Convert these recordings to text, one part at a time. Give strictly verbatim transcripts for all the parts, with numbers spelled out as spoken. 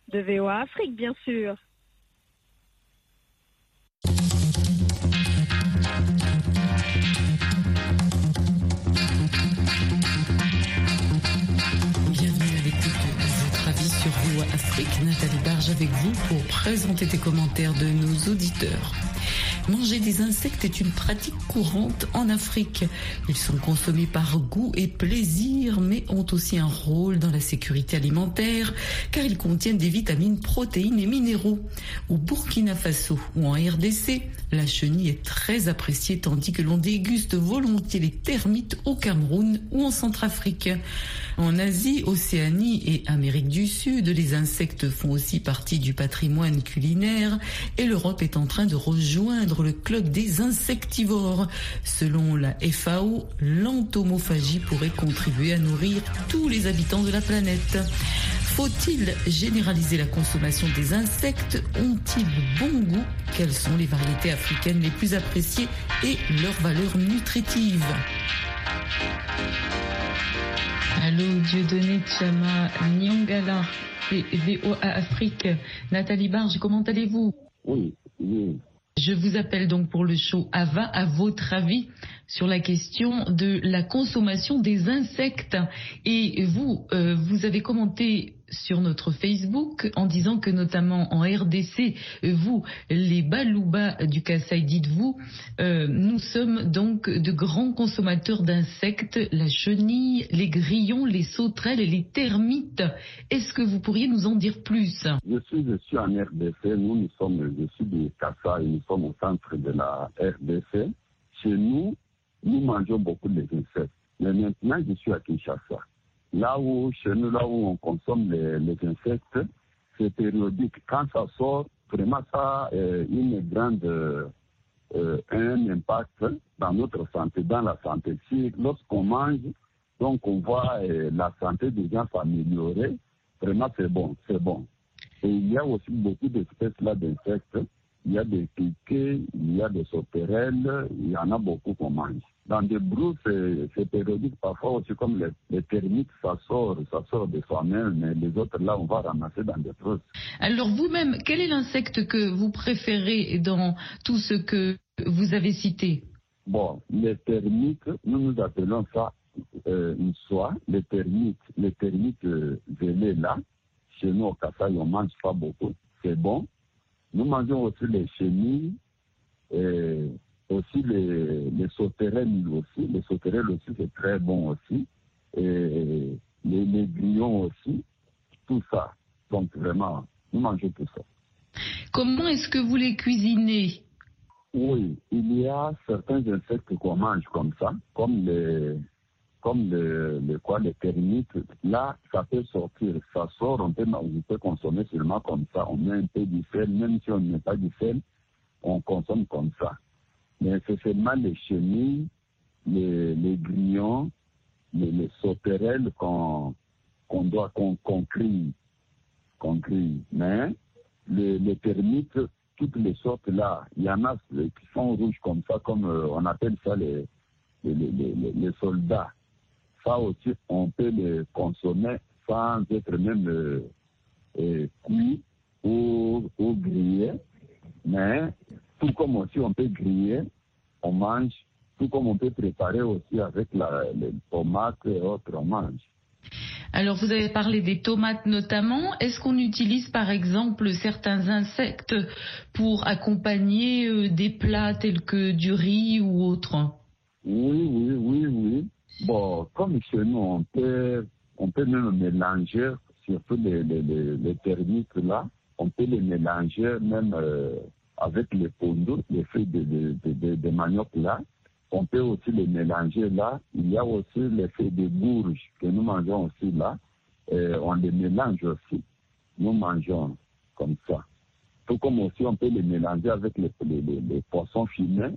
de V O A Afrique, bien sûr. Bienvenue à l'écoute de votre avis sur V O A Afrique. Nathalie Barge avec vous pour présenter des commentaires de nos auditeurs. Manger des insectes est une pratique courante en Afrique. Ils sont consommés par goût et plaisir, mais ont aussi un rôle dans la sécurité alimentaire, car ils contiennent des vitamines, protéines et minéraux. Au Burkina Faso ou en R D C, la chenille est très appréciée, tandis que l'on déguste volontiers les termites au Cameroun ou en Centrafrique. En Asie, Océanie et Amérique du Sud, les insectes font aussi partie du patrimoine culinaire et l'Europe est en train de rejoindre le club des insectivores. Selon la F A O, l'entomophagie pourrait contribuer à nourrir tous les habitants de la planète. Faut-il généraliser la consommation des insectes? Ont-ils bon goût? Quelles sont les variétés africaines les plus appréciées et leurs valeurs nutritives? Allô, Dieudonné Tchama Nyongala, V O A Afrique. Nathalie Barge, comment allez-vous? Oui, oui. Je vous appelle donc pour le show Ava, à votre avis sur la question de la consommation des insectes. Et vous, euh, vous avez commenté sur notre Facebook en disant que notamment en R D C, vous, les Balouba du Kasaï, dites-vous, euh, nous sommes donc de grands consommateurs d'insectes, la chenille, les grillons, les sauterelles et les termites. Est-ce que vous pourriez nous en dire plus? Je suis, je suis en R D C, nous, nous sommes, je suis du Kasaï, nous sommes au centre de la R D C. Chez nous, nous mangeons beaucoup les insectes. Mais maintenant, je suis à Kinshasa. Là où, chez nous, là où on consomme les, les insectes, c'est périodique. Quand ça sort, vraiment, ça a euh, une grande, euh, un impact dans notre santé, dans la santé. Si, lorsqu'on mange, donc on voit euh, la santé des gens s'améliorer, vraiment, c'est bon, c'est bon. Et il y a aussi beaucoup d'espèces là d'insectes. Il y a des piquets, il y a des sauterelles, il y en a beaucoup qu'on mange. Dans des brousses, c'est, c'est périodique, parfois aussi comme les, les termites, ça sort, ça sort de soi-même, mais les autres là, on va ramasser dans des brousses. Alors vous-même, quel est l'insecte que vous préférez dans tout ce que vous avez cité? Bon, les termites, nous nous appelons ça euh, une soie. Les termites, les termites euh, velés là, chez nous au Kasaï, on ne mange pas beaucoup, c'est bon. Nous mangeons aussi les chenilles, et aussi les, les sauterelles aussi. Les sauterelles aussi, c'est très bon aussi. Et les, les grillons aussi, tout ça. Donc vraiment, nous mangeons tout ça. Comment est-ce que vous les cuisinez? Oui, il y a certains insectes qu'on mange comme ça, comme les... comme le, le, quoi, les termites, là, ça peut sortir, ça sort, on peut, on peut consommer seulement comme ça. On met un peu du sel, même si on ne met pas du sel, on consomme comme ça. Mais c'est seulement les chenilles, les, les grillons, les, les sauterelles qu'on, qu'on doit, qu'on, qu'on grille, qu'on grille. Mais les, les termites, toutes les sortes là, il y en a qui sont rouges comme ça, comme euh, on appelle ça les, les, les, les, les soldats. Ça aussi, on peut les consommer sans être même euh, euh, cuit ou, ou grillé. Mais tout comme aussi on peut griller, on mange. Tout comme on peut préparer aussi avec la, les tomates et autres, on mange. Alors vous avez parlé des tomates notamment. Est-ce qu'on utilise par exemple certains insectes pour accompagner euh, des plats tels que du riz ou autre? Oui, oui, oui, oui. Bon, comme chez nous, on peut, on peut même mélanger, surtout les, les, les, les termites là, on peut les mélanger même euh, avec les pondos, les feuilles de, de, de, de, de manioc là. On peut aussi les mélanger là. Il y a aussi les feuilles de bourge que nous mangeons aussi là. Et on les mélange aussi. Nous mangeons comme ça. Tout comme aussi on peut les mélanger avec les, les, les, les poissons fumés,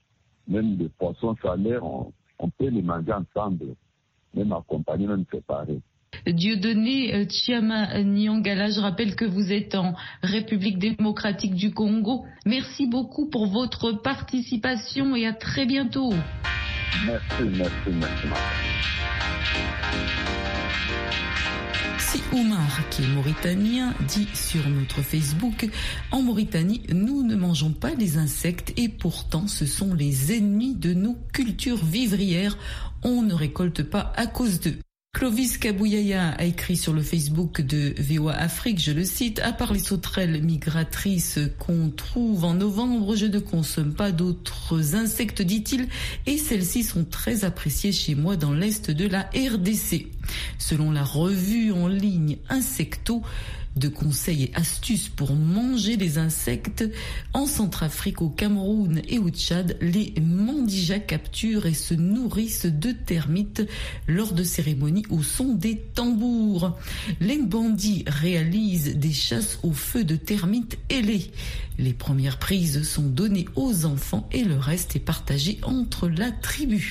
même les poissons salés, on, on peut les manger ensemble, même accompagnés, même séparés. Dieudonné Tchama Nyongala, je rappelle que vous êtes en République démocratique du Congo. Merci beaucoup pour votre participation et à très bientôt. Merci, merci, merci. Si Si Oumar, qui est mauritanien, dit sur notre Facebook, en Mauritanie, nous ne mangeons pas les insectes et pourtant ce sont les ennemis de nos cultures vivrières. On ne récolte pas à cause d'eux. Clovis Kabouyaya a écrit sur le Facebook de V O A Afrique, je le cite, « À part les sauterelles migratrices qu'on trouve en novembre, je ne consomme pas d'autres insectes, dit-il, et celles-ci sont très appréciées chez moi dans l'est de la R D C. » Selon la revue en ligne Insecto, de conseils et astuces pour manger les insectes, en Centrafrique, au Cameroun et au Tchad, les mandijas capturent et se nourrissent de termites lors de cérémonies au son des tambours. Les bandits réalisent des chasses au feu de termites ailés. Les premières prises sont données aux enfants et le reste est partagé entre la tribu.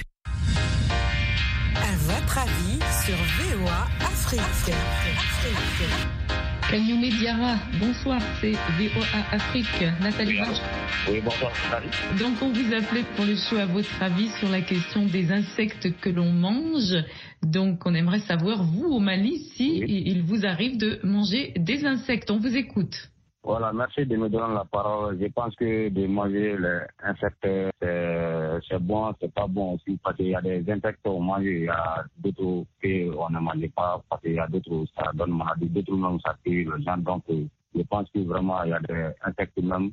À votre avis sur V O A Afrique. Afrique. Kanyume Diara, bonsoir, c'est V O A Afrique. Nathalie Barge. Oui, bonsoir, Nathalie. Donc on vous appelait pour le show à votre avis sur la question des insectes que l'on mange. Donc on aimerait savoir, vous au Mali, si oui. il vous arrive de manger des insectes. On vous écoute. Voilà, merci de me donner la parole. Je pense que de manger les insectes, c'est, c'est bon, c'est pas bon aussi, parce qu'il y a des insectes qu'on mange, il y a d'autres qu'on ne mange pas, parce qu'il y a d'autres, ça donne maladie, d'autres même, ça tue les gens. Donc, je pense que vraiment, il y a des insectes même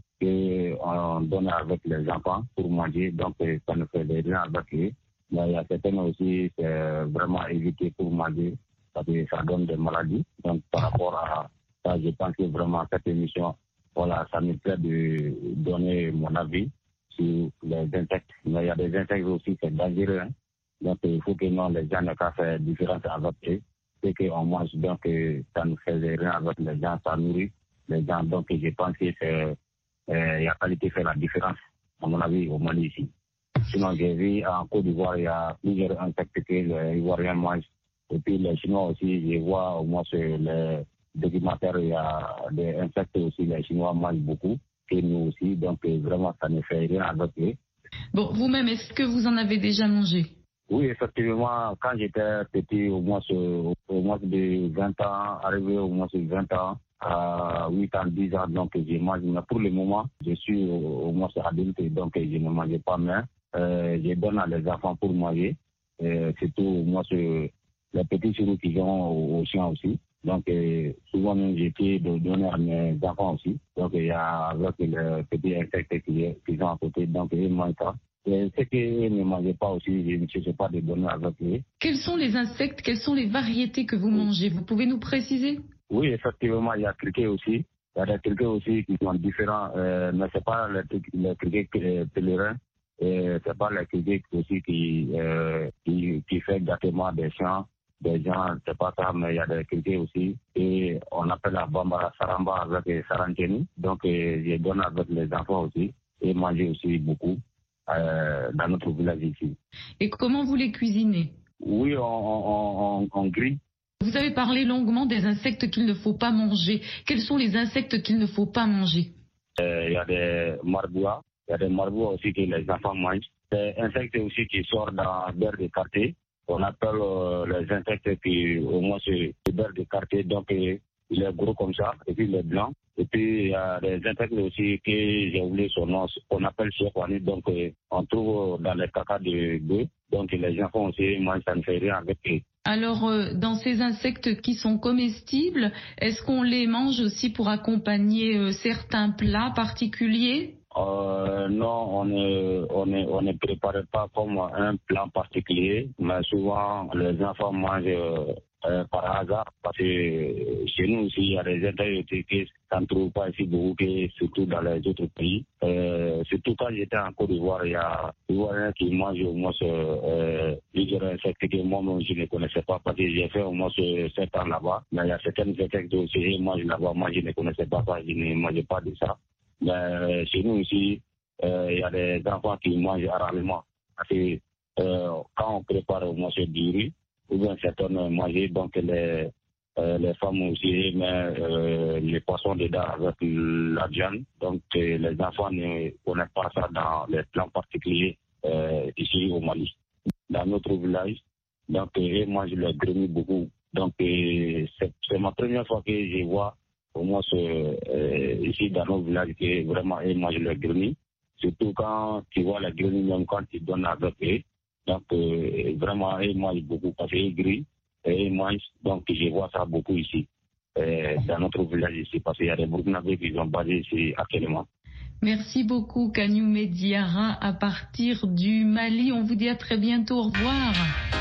qu'on donne avec les enfants pour manger, donc ça ne fait rien avec eux. Mais il y a certaines aussi, c'est vraiment évité pour manger, parce que ça donne des maladies. Donc, par rapport à ça, je pense que vraiment cette émission, voilà, ça me plaît de donner mon avis sur les insectes. Mais il y a des insectes aussi, c'est dangereux. Hein. Donc il faut que non, les gens n'aient qu'à faire différence avec eux. C'est qu'on mange, donc ça ne fait rien avec les gens, ça nourrit les gens. Donc je pense que c'est, euh, la qualité fait la différence, à mon avis, au Mali ici. Sinon, j'ai vu en Côte d'Ivoire, il y a plusieurs insectes que les Ivoiriens mangent. Et puis les Chinois aussi, je vois au moins sur les documentaires, il y a des insectes aussi, les Chinois mangent beaucoup, et nous aussi, donc vraiment ça ne fait rien avec eux. Bon, vous-même, est-ce que vous en avez déjà mangé? Oui, effectivement, quand j'étais petit, au moins, au moins de vingt ans, arrivé au moins de vingt ans, à huit ans, dix ans, donc j'ai mangé. Mais pour le moment, je suis au moins adulte, donc je ne mangeais pas, mais euh, je donne à les enfants pour manger, euh, surtout au moins les petits chirurgiens qui ont aux chiens aussi. Donc, euh, souvent, j'ai essayé de donner à mes enfants aussi. Donc, il y a avec les petits insectes qui, qui sont à côté, donc ils mangent ça. Et ce qu'ils ne mangeaient pas aussi, je ne cherche pas de donner avec eux. Quels sont les insectes, quelles sont les variétés que vous mangez? Vous pouvez nous préciser? Oui, effectivement, il y a criquets aussi. Il y a des criquets aussi qui sont différents, euh, mais ce n'est pas les, les criquets pèlerins. Et ce n'est pas les criquets aussi qui, euh, qui, qui fait gâtement des champs. Des gens, c'est pas ça, mais il y a des criquets aussi. Et on appelle la bambara saramba avec saranteni. Donc, euh, je donne avec les enfants aussi. Et manger aussi beaucoup euh, dans notre village ici. Et comment vous les cuisinez? Oui, on, on, on, on grille. Vous avez parlé longuement des insectes qu'il ne faut pas manger. Quels sont les insectes qu'il ne faut pas manger? Il euh, y a des marbouas. Il y a des marbouas aussi que les enfants mangent. Des insectes aussi qui sortent dans l'air de quartier. On appelle euh, les insectes qui, au moins, c'est le beurre de quartier, donc euh, il est gros comme ça, et puis il est blanc. Et puis il y a des insectes aussi que j'ai oublié son nom, qu'on appelle chefouani, donc euh, on trouve dans les cacas de bœuf. Donc les enfants aussi mangent, ça ne fait rien avec eux. Alors, euh, dans ces insectes qui sont comestibles, est-ce qu'on les mange aussi pour accompagner euh, certains plats particuliers? Euh, non, on ne, on ne, on ne prépare pas comme un plat particulier, mais souvent les enfants mangent euh, euh, par hasard, parce que chez nous aussi, il y a des insectes qui ne se trouvent pas ici beaucoup, surtout dans les autres pays. Euh, surtout quand j'étais en Côte d'Ivoire, il y a des Ivoiriens qui mangent au moins euh, plusieurs insectes que moi-même je ne connaissais pas, parce que j'ai fait au moins sept ans là-bas, mais il y a certains insectes aussi que je mange là-bas, moi je ne connaissais pas ça, je ne mangeais pas de ça. Mais chez nous aussi, il euh, y a des enfants qui mangent rarement. Parce que euh, quand on prépare au moins du riz, ou bien certaines mangent, donc les, euh, les femmes aussi mettent euh, les poissons dedans avec la viande. Donc euh, les enfants ne connaissent pas ça dans les plans particuliers euh, ici au Mali. Dans notre village, donc ils mangent le grenouille beaucoup. Donc, euh, c'est, c'est ma première fois que je vois, au moins euh, ici dans nos villages, que vraiment ils mangent le grenouille. Surtout quand tu vois la grenouille, même quand ils donnent à adopter. Donc, euh, vraiment, ils mangent beaucoup parce qu'ils grillent et ils mangent. Donc, je vois ça beaucoup ici, euh, dans notre village ici, parce qu'il y a des Burkinabés qui sont basés ici actuellement. Merci beaucoup, Kagnoumé Diarra, à partir du Mali. On vous dit à très bientôt. Au revoir.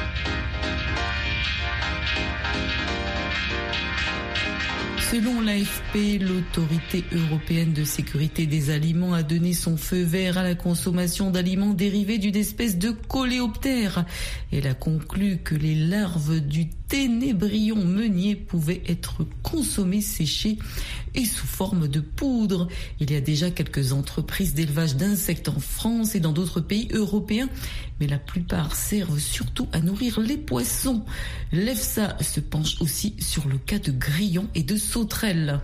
Selon l'A F P, l'autorité européenne de sécurité des aliments a donné son feu vert à la consommation d'aliments dérivés d'une espèce de coléoptère. Elle a conclu que les larves du ténébrion meunier pouvaient être consommées séchées et sous forme de poudre. Il y a déjà quelques entreprises d'élevage d'insectes en France et dans d'autres pays européens, mais la plupart servent surtout à nourrir les poissons. L'E F S A se penche aussi sur le cas de grillons et de sauterelles.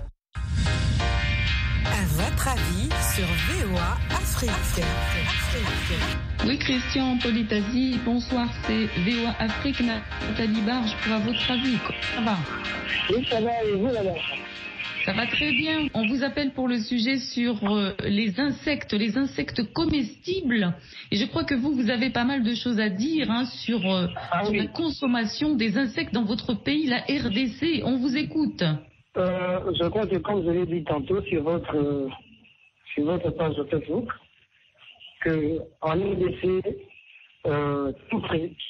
À votre avis sur V O A Afrique. Oui, Christian Politasi, bonsoir, c'est V O A Afrique, Nathalie Barge, pour à votre avis. Ça va? Oui, ça va, et vous là-bas? Ça va très bien. On vous appelle pour le sujet sur euh, les insectes, les insectes comestibles. Et je crois que vous, vous avez pas mal de choses à dire hein, sur, euh, ah, sur oui. la consommation des insectes dans votre pays, la R D C. On vous écoute. Euh, je crois que comme je l'ai dit tantôt sur votre, euh, sur votre page de Facebook, qu'en R D C, euh, tout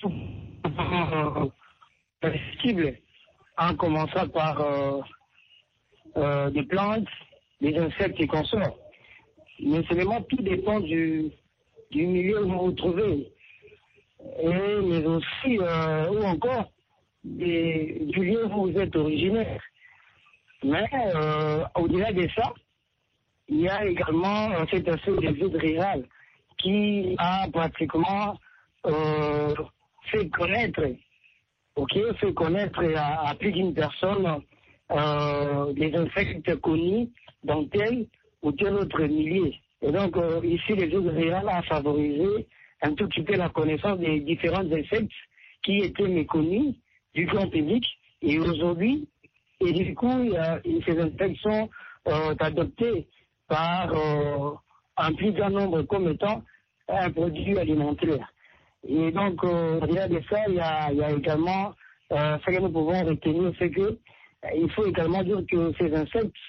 comestible, en commençant par... Euh, Euh, des plantes, des insectes et consorts. Mais seulement tout dépend du, du milieu où vous vous trouvez. Et, mais aussi, euh, ou encore, des, du lieu où vous êtes originaire. Mais euh, au-delà de ça, il y a également euh, cet aspect des zones rurales qui a pratiquement euh, fait connaître, ok, fait connaître à, à plus d'une personne Euh, les insectes connus dans tel ou tel autre milieu. Et donc, euh, ici, les zones rurales ont favorisé un tout petit peu la connaissance des différents insectes qui étaient méconnus du grand public. Et aujourd'hui, et du coup, euh, ces insectes sont euh, adoptés par euh, un plus grand nombre comme étant un produit alimentaire. Et donc, euh, au-delà de ça, il y a, il y a également, euh, ce que nous pouvons retenir, c'est que il faut également dire que ces insectes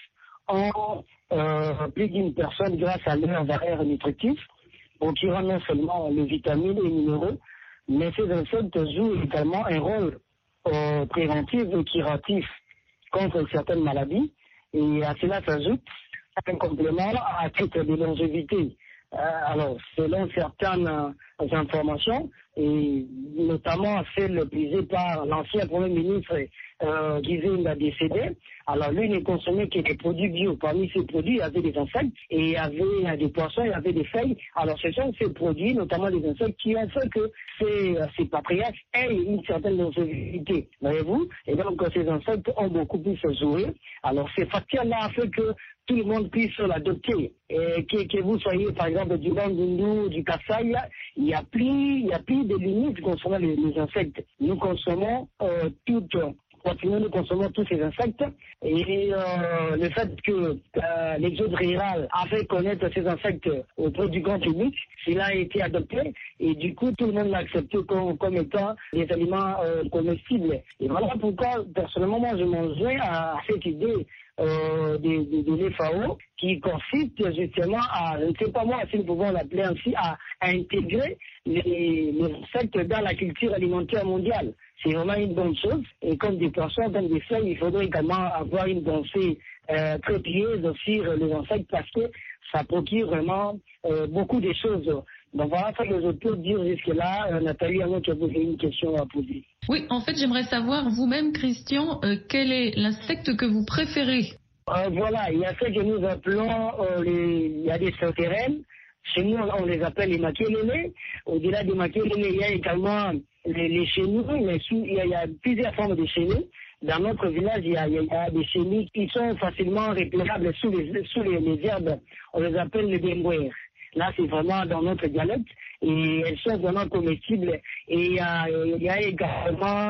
ont euh, plus d'une personne grâce à leur valeur nutritive, procurant non seulement les vitamines et les minéraux, mais ces insectes jouent également un rôle euh, préventif et curatif contre certaines maladies. Et à cela s'ajoute un complément à titre de longévité. Euh, alors, selon certaines euh, informations, et notamment celle puisée par l'ancien Premier ministre euh, Guizine a décédé, alors lui ne consommait que des produits bio. Parmi ces produits, il y avait des insectes et il y avait euh, des poissons, il y avait des feuilles. Alors ce sont ces produits, notamment des insectes, qui ont fait que ces, euh, ces patriarches aient une certaine longévité, voyez-vous. Et donc ces insectes ont beaucoup plus joué. Alors ces facteurs-là ont fait que tout le monde puisse l'adopter. Et que, que vous soyez, par exemple, du Bandundu, du Kassai, il n'y a plus, il y a plus de limites concernant les, les insectes. Nous consommons euh, toutes, continuons, nous consommons tous ces insectes. Et euh, le fait que euh, l'exode rural a fait connaître ces insectes auprès du grand public, cela a été adopté. Et du coup, tout le monde l'a accepté comme, comme étant des aliments euh, comestibles. Et voilà pourquoi, personnellement, moi, je m'en joins à, à cette idée Euh, de, de, de l'F A O qui consiste justement à, je ne sais pas moi si nous pouvons l'appeler ainsi, à, à intégrer les, les insectes dans la culture alimentaire mondiale. C'est vraiment une bonne chose. Et comme des poissons, comme des feuilles, il faudrait également avoir une pensée euh, très pieuse sur les insectes parce que ça procure vraiment euh, beaucoup de choses. Donc voilà ce que je peux dire jusque-là. Euh, Nathalie, avant que vous ayez une question à poser. Oui, en fait, j'aimerais savoir, vous-même, Christian, euh, quel est l'insecte que vous préférez? euh, Voilà, il y a ce que nous appelons, euh, les, il y a des sauterelles. Chez nous, on les appelle les maquelélés. Au-delà des maquelélés, il y a également les, les chenilles, mais sous, il, y a, il y a plusieurs formes de chenilles. Dans notre village, il y, a, il y a des chenilles qui sont facilement repérables sous les, sous les, les herbes. On les appelle les bembouères. Là, c'est vraiment dans notre dialecte et elles sont vraiment comestibles. Et il y a, il y a également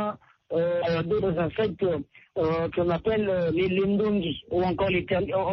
euh, d'autres insectes euh, qu'on appelle les lindongi ou encore les